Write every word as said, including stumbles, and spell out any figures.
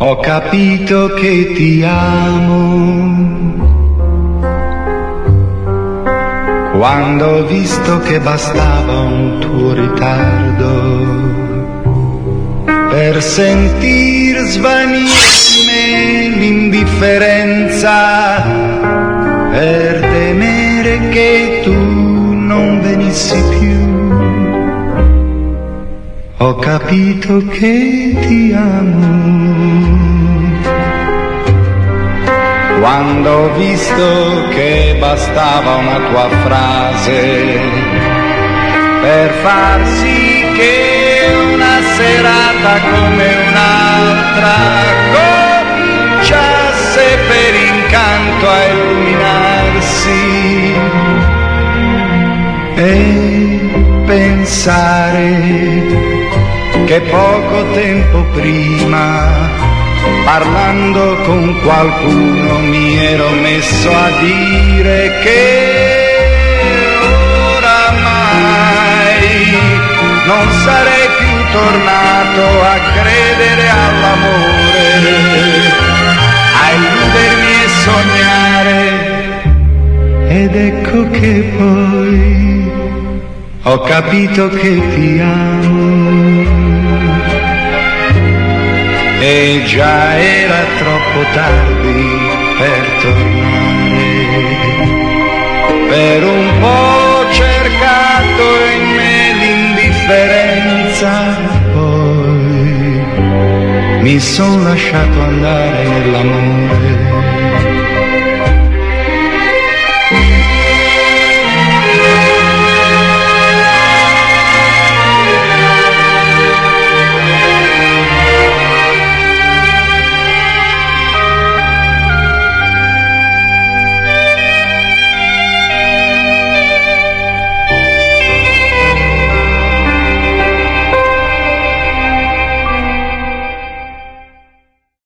Ho capito che ti amo quando ho visto che bastava un tuo ritardo per sentir svanire in me l'indifferenza, per temere che tu non venissi più. Ho capito che ti amo quando ho visto che bastava una tua frase per far sì che una serata come un'altra cominciasse per incanto a illuminarsi, e pensare che poco tempo prima, parlando con qualcuno, mi ero messo a dire che oramai non sarei più tornato a credere all'amore, a illudermi e sognare. Ed ecco che poi ho capito che ti amo, e già era troppo tardi per tornare. Per un po' cercato in me l'indifferenza, poi mi son lasciato andare nell'amore.